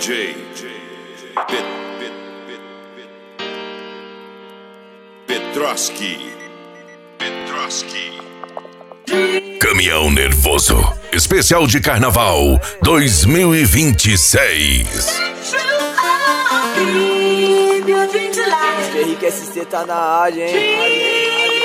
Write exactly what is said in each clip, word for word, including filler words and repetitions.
J Pet, Pet, Pet, Petroski Petroski Caminhão Nervoso, especial de Carnaval dois mil e vinte e seis. Henrique S C tá na área, hein?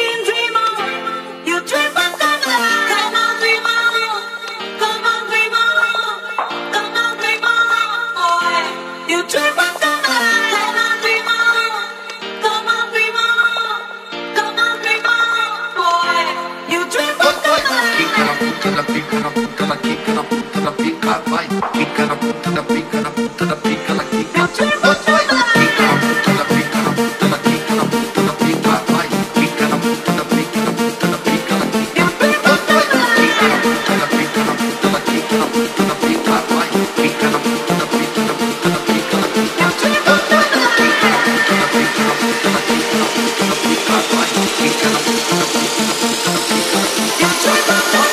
Pica na puta da pica, na puta da pica, vai. Pica na puta da pica, na puta da pica, ela quica. Pica na puta da pica, na puta da pica, na puta da pica, vai. Pica na puta da pica, na puta da pica, ela quica. Pica na puta da pica, na puta da pica, na puta da pica, vai. Pica na puta da pica, na puta da pica, ela quica. Pica na puta da pica, na puta da pica, na puta da pica, vai. Pica na puta da pica, na puta da pica, ela quica.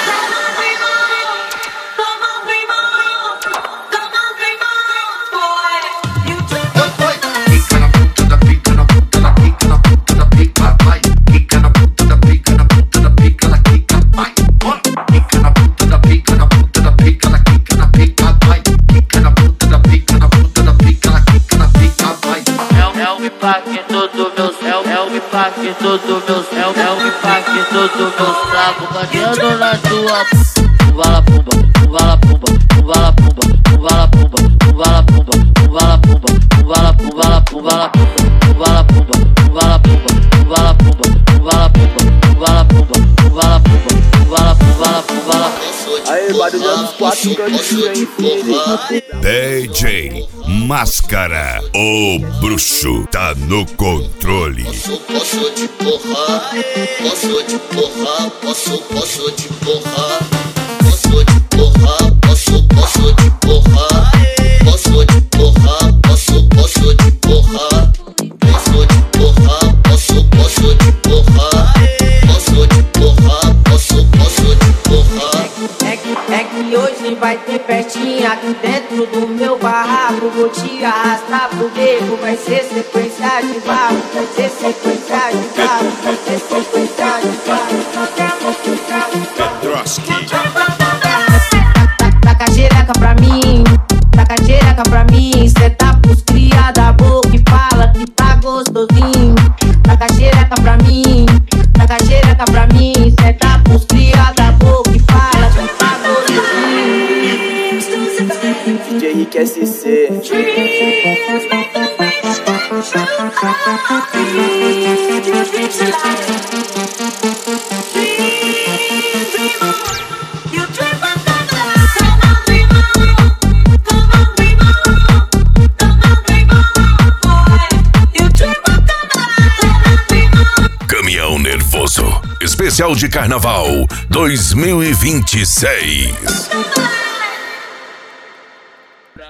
Todos meus, é o é o impacto, todos meus trapos, batendo na tua vala pumba, vala pumba, vala pumba, vala pumba, vala pumba, vala pumba, vala pumba, vala pumba, vala pumba, vala pumba, vala pumba, vala pumba, vala pumba, vala pumba, vala pumba, vala pumba, vala pumba. Aí, barulhando os quatro cantos, hein, filho? D J Máscara, o bruxo, tá no controle. Posso, posso te porrar, posso te porrar, posso, posso te porrar, posso te porrar, posso, posso te porrar, posso te porrar, posso, posso te porrar, posso te porrar, posso, posso te porrar, posso te porrar, posso, posso te porrar. É que, é que hoje vai ter festinha aqui dentro do meu barraco. Vou te arrastar pro beco, vai ser sequência de barro, vai ser sequência de barro, vai ser sequência de barro. Petroski Taca xereca pra mim, taca xereca pra mim. Cê tá pros cria da boca e fala que tá gostosinho. Taca xereca pra mim, taca xereca pra mim. Cê tá pros cria da boca e fala que tá gostosinho. D J Henrique S C. Caminhão Nervoso, especial de Carnaval dois mil e vinte e seis.